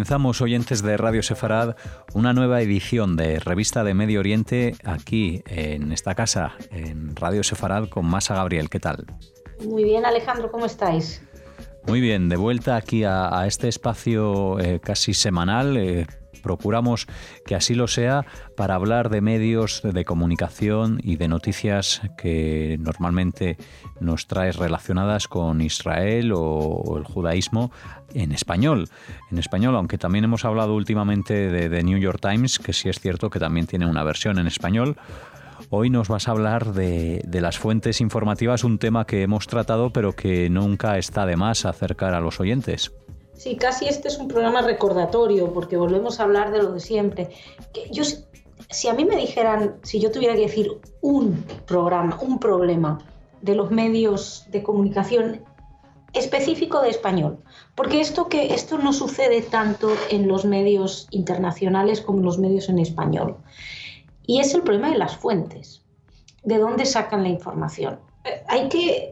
Comenzamos, oyentes de Radio Sefarad, una nueva edición de Revista de Medio Oriente aquí en esta casa, en Radio Sefarad, con Masa Gabriel. ¿Qué tal? Muy bien, Alejandro, ¿cómo estáis? Muy bien, de vuelta aquí a este espacio casi semanal. Procuramos que así lo sea para hablar de medios de comunicación y de noticias que normalmente nos traes relacionadas con Israel o el judaísmo en español, aunque también hemos hablado últimamente de New York Times, que sí es cierto que también tiene una versión en español. Hoy nos vas a hablar de las fuentes informativas, un tema que hemos tratado pero que nunca está de más acercar a los oyentes. Sí, casi este es un programa recordatorio porque volvemos a hablar de lo de siempre. Si a mí me dijeran, si yo tuviera que decir un problema de los medios de comunicación específico de español, porque esto no sucede tanto en los medios internacionales como en los medios en español, y es el problema de las fuentes, de dónde sacan la información. Hay que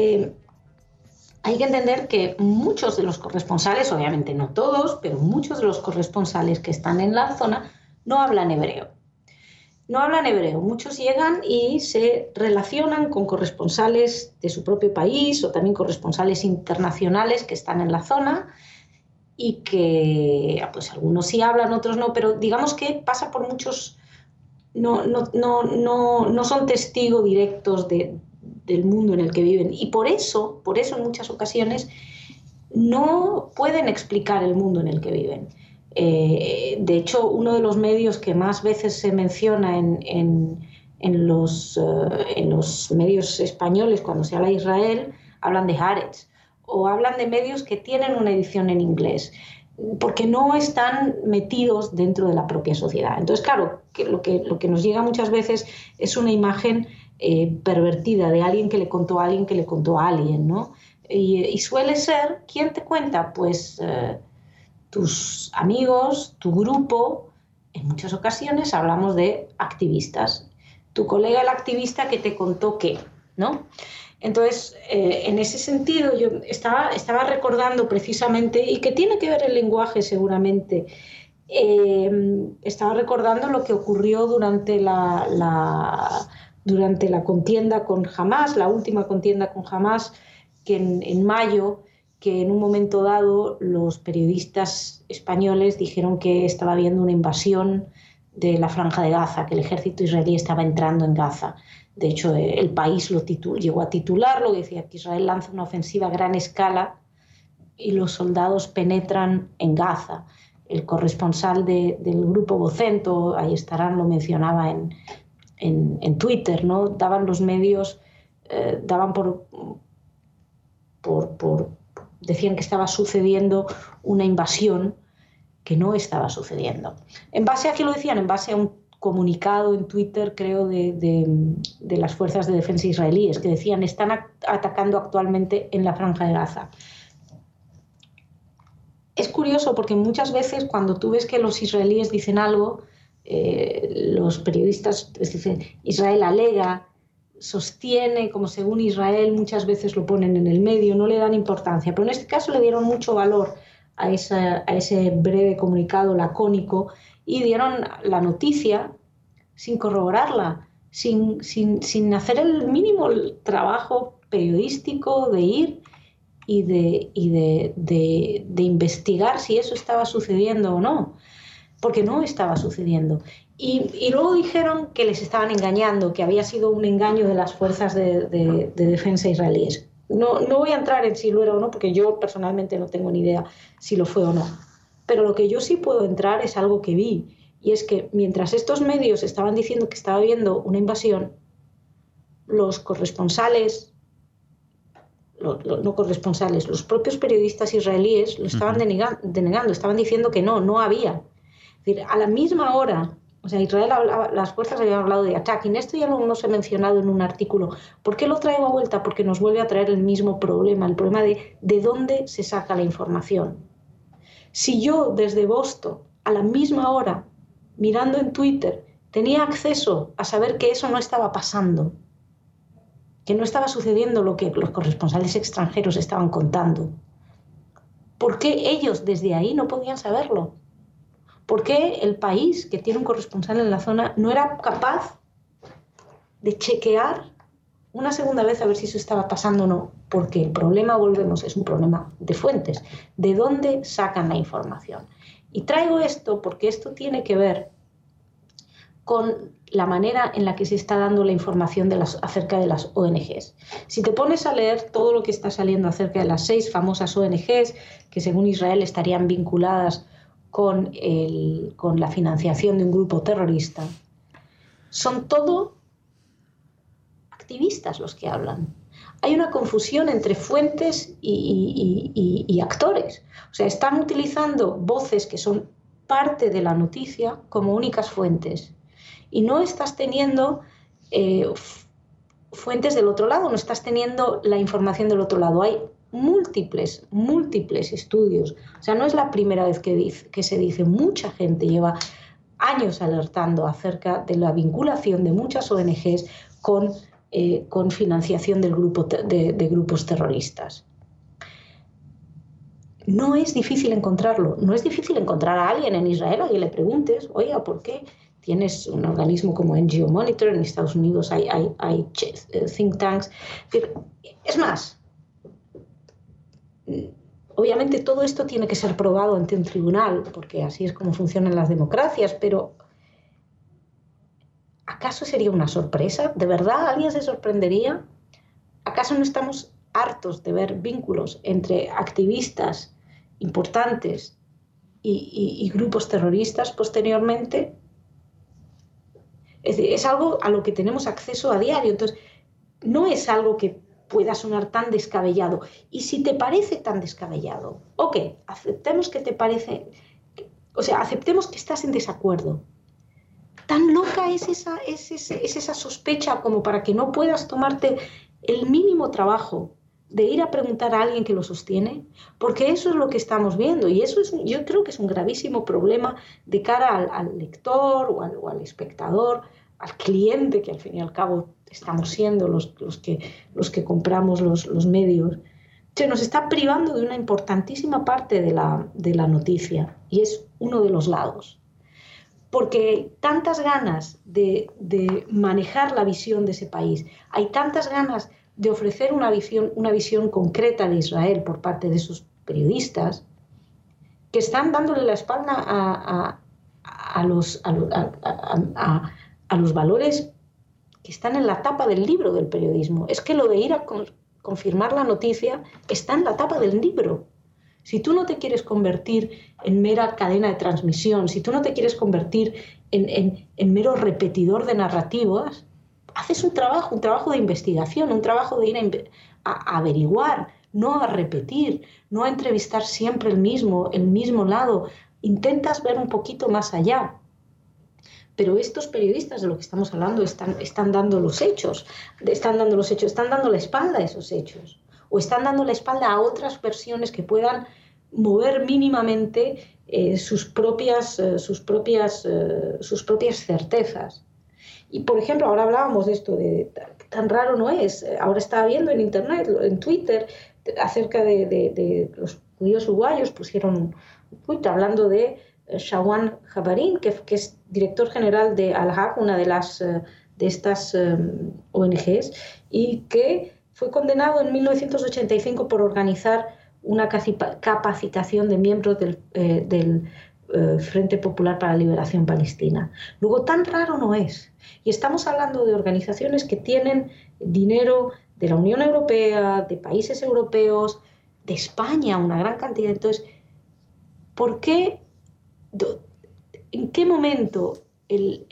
entender que muchos de los corresponsales, obviamente no todos, pero muchos de los corresponsales que están en la zona no hablan hebreo. Muchos llegan y se relacionan con corresponsales de su propio país o también corresponsales internacionales que están en la zona y que pues algunos sí hablan, otros no, pero digamos que pasa por muchos, no son testigos directos del mundo en el que viven, y por eso en muchas ocasiones no pueden explicar el mundo en el que viven. De hecho, uno de los medios que más veces se menciona en los medios españoles cuando se habla de Israel, hablan de Haaretz, o hablan de medios que tienen una edición en inglés, porque no están metidos dentro de la propia sociedad. Entonces, claro, lo que nos llega muchas veces es una imagen pervertida de alguien que le contó a alguien que le contó a alguien, ¿no? Y suele ser, ¿quién te cuenta? Pues tus amigos, tu grupo. En muchas ocasiones hablamos de activistas. Tu colega el activista que te contó qué, ¿no? Entonces, en ese sentido, yo estaba recordando precisamente, y que tiene que ver el lenguaje seguramente, estaba recordando lo que ocurrió durante la contienda con Hamás, la última contienda con Hamás, que en mayo, que en un momento dado los periodistas españoles dijeron que estaba habiendo una invasión de la Franja de Gaza, que el ejército israelí estaba entrando en Gaza. De hecho, el país llegó a titularlo, decía que Israel lanza una ofensiva a gran escala y los soldados penetran en Gaza. El corresponsal del grupo Vocento, ahí estarán, lo mencionaba en Twitter, ¿no? Daban los medios, decían que estaba sucediendo una invasión que no estaba sucediendo. ¿En base a qué lo decían? En base a un comunicado en Twitter, creo, de las fuerzas de defensa israelíes, que decían están atacando actualmente en la Franja de Gaza. Es curioso porque muchas veces cuando tú ves que los israelíes dicen algo, los periodistas dicen Israel alega, sostiene, como según Israel, muchas veces lo ponen en el medio, no le dan importancia, pero en este caso le dieron mucho valor a ese breve comunicado lacónico y dieron la noticia sin corroborarla, sin hacer el mínimo trabajo periodístico de ir y de investigar si eso estaba sucediendo o no, porque no estaba sucediendo. Y luego dijeron que les estaban engañando, que había sido un engaño de las fuerzas de defensa israelíes. No voy a entrar en si lo era o no, porque yo personalmente no tengo ni idea si lo fue o no. Pero lo que yo sí puedo entrar es algo que vi, y es que mientras estos medios estaban diciendo que estaba habiendo una invasión, los corresponsales, los propios periodistas israelíes lo estaban denegando, estaban diciendo que no había. Es decir, a la misma hora, o sea, Israel las fuerzas habían hablado de attacking. Esto ya lo hemos mencionado en un artículo. ¿Por qué lo traigo a vuelta? Porque nos vuelve a traer el mismo problema, el problema de dónde se saca la información. Si yo desde Boston, a la misma hora, mirando en Twitter, tenía acceso a saber que eso no estaba pasando, que no estaba sucediendo lo que los corresponsales extranjeros estaban contando, ¿Por qué ellos desde ahí no podían saberlo? ¿Por qué el país que tiene un corresponsal en la zona no era capaz de chequear una segunda vez a ver si eso estaba pasando o no? Porque el problema, volvemos, es un problema de fuentes. ¿De dónde sacan la información? Y traigo esto porque esto tiene que ver con la manera en la que se está dando la información acerca de las ONGs. Si te pones a leer todo lo que está saliendo acerca de las 6 famosas ONGs que según Israel estarían vinculadas con la financiación de un grupo terrorista, son todo activistas los que hablan. Hay una confusión entre fuentes y actores. O sea, están utilizando voces que son parte de la noticia como únicas fuentes. Y no estás teniendo fuentes del otro lado, no estás teniendo la información del otro lado. Hay múltiples estudios. O sea, no es la primera vez que se dice. Mucha gente lleva años alertando acerca de la vinculación de muchas ONGs con financiación de grupos terroristas. No es difícil encontrarlo. No es difícil encontrar a alguien en Israel a quien le preguntes, oiga, ¿por qué tienes un organismo como NGO Monitor? En Estados Unidos hay think tanks. Es más, obviamente todo esto tiene que ser probado ante un tribunal, porque así es como funcionan las democracias, pero ¿acaso sería una sorpresa? ¿De verdad alguien se sorprendería? ¿Acaso no estamos hartos de ver vínculos entre activistas importantes y grupos terroristas posteriormente? Es decir, es algo a lo que tenemos acceso a diario. Entonces, no es algo que pueda sonar tan descabellado. Y si te parece tan descabellado, ok, aceptemos que te parece, o sea, aceptemos que estás en desacuerdo. ¿Tan loca es esa sospecha como para que no puedas tomarte el mínimo trabajo de ir a preguntar a alguien que lo sostiene? Porque eso es lo que estamos viendo y eso yo creo que es un gravísimo problema de cara al lector o al espectador, al cliente, que al fin y al cabo estamos siendo los que compramos los medios. Se nos está privando de una importantísima parte de la noticia y es uno de los lados. Porque hay tantas ganas de manejar la visión de ese país, hay tantas ganas de ofrecer una visión concreta de Israel por parte de sus periodistas, que están dándole la espalda a los valores que están en la tapa del libro del periodismo. Es que lo de ir a confirmar la noticia está en la tapa del libro. Si tú no te quieres convertir en mera cadena de transmisión, si tú no te quieres convertir en mero repetidor de narrativas, haces un trabajo de investigación, un trabajo de ir a averiguar, no a repetir, no a entrevistar siempre el mismo lado. Intentas ver un poquito más allá. Pero estos periodistas de lo que estamos hablando están dando los hechos, están dando la espalda a esos hechos. O están dando la espalda a otras versiones que puedan mover mínimamente sus propias certezas. Y, por ejemplo, ahora hablábamos de esto, tan raro no es. Ahora estaba viendo en Internet, en Twitter, acerca de los judíos uruguayos, pusieron un tweet hablando de Shawan Jabarin, que es director general de Al-Haq, una de estas ONGs, y que fue condenado en 1985 por organizar una capacitación de miembros del Frente Popular para la Liberación Palestina. Luego, tan raro no es. Y estamos hablando de organizaciones que tienen dinero de la Unión Europea, de países europeos, de España, una gran cantidad. Entonces, ¿por qué? ¿En qué momento el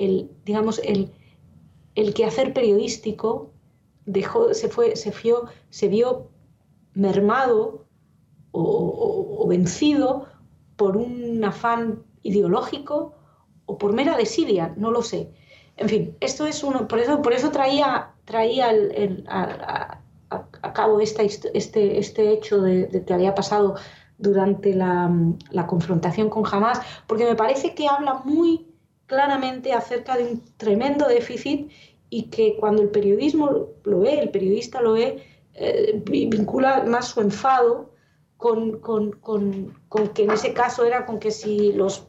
quehacer periodístico se vio mermado o vencido por un afán ideológico o por mera desidia? No lo sé. En fin, esto es por eso traía a cabo este hecho de que había pasado durante la confrontación con Hamás, porque me parece que habla muy claramente acerca de un tremendo déficit y que cuando el periodismo lo ve, el periodista lo ve, vincula más su enfado con que en ese caso era con que si los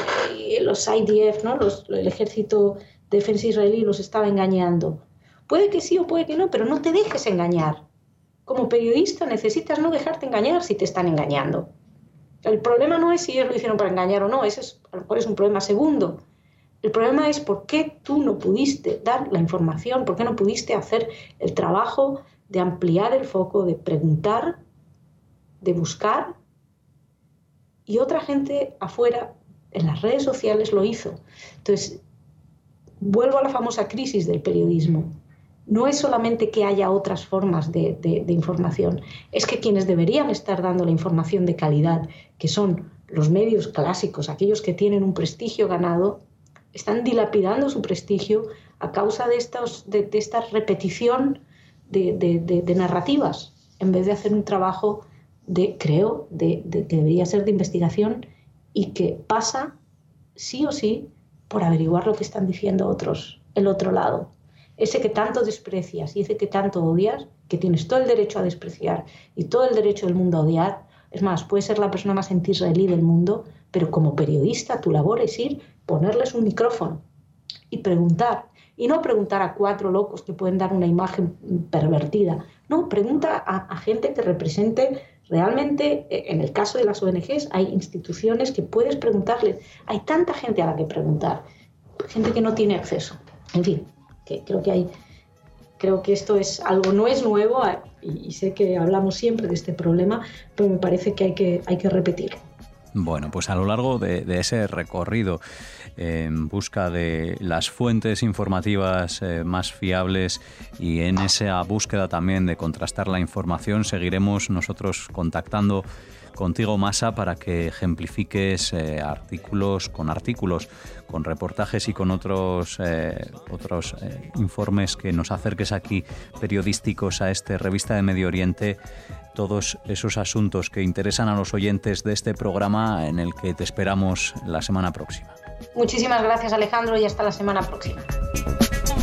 IDF, ¿no? El ejército de defensa israelí los estaba engañando. Puede que sí o puede que no, pero no te dejes engañar. Como periodista necesitas no dejarte engañar si te están engañando. El problema no es si ellos lo hicieron para engañar o no, ese a lo mejor es un problema segundo. El problema es por qué tú no pudiste dar la información, por qué no pudiste hacer el trabajo de ampliar el foco, de preguntar, de buscar, y otra gente afuera en las redes sociales lo hizo. Entonces, vuelvo a la famosa crisis del periodismo. No es solamente que haya otras formas de información, es que quienes deberían estar dando la información de calidad, que son los medios clásicos, aquellos que tienen un prestigio ganado, están dilapidando su prestigio a causa de esta repetición de narrativas, en vez de hacer un trabajo que debería ser de investigación y que pasa, sí o sí, por averiguar lo que están diciendo otros, el otro lado. Ese que tanto desprecias y ese que tanto odias, que tienes todo el derecho a despreciar y todo el derecho del mundo a odiar. Es más, puedes ser la persona más anti-israelí del mundo, pero como periodista tu labor es ponerles un micrófono y preguntar. Y no preguntar a 4 locos que pueden dar una imagen pervertida. No, pregunta a gente que represente realmente, en el caso de las ONGs, hay instituciones que puedes preguntarles. Hay tanta gente a la que preguntar, gente que no tiene acceso. En fin, que creo que esto es algo, no es nuevo, y sé que hablamos siempre de este problema, pero me parece que hay que repetirlo. Bueno, pues a lo largo de ese recorrido en busca de las fuentes informativas más fiables y en esa búsqueda también de contrastar la información, seguiremos nosotros contactando contigo, Masa, para que ejemplifiques artículos, con reportajes y con otros informes que nos acerques aquí periodísticos a esta revista de Medio Oriente, todos esos asuntos que interesan a los oyentes de este programa, en el que te esperamos la semana próxima. Muchísimas gracias, Alejandro, y hasta la semana próxima.